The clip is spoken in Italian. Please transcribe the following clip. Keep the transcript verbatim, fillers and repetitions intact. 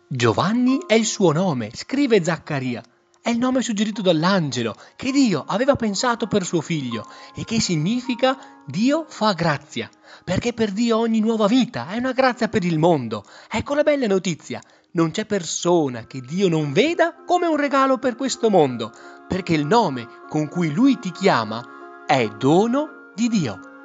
Giovanni è il suo nome, scrive Zaccaria. È il nome suggerito dall'angelo che Dio aveva pensato per suo figlio e che significa Dio fa grazia, perché per Dio ogni nuova vita è una grazia per il mondo. Ecco la bella notizia, non c'è persona che Dio non veda come un regalo per questo mondo, perché il nome con cui Lui ti chiama è dono di Dio.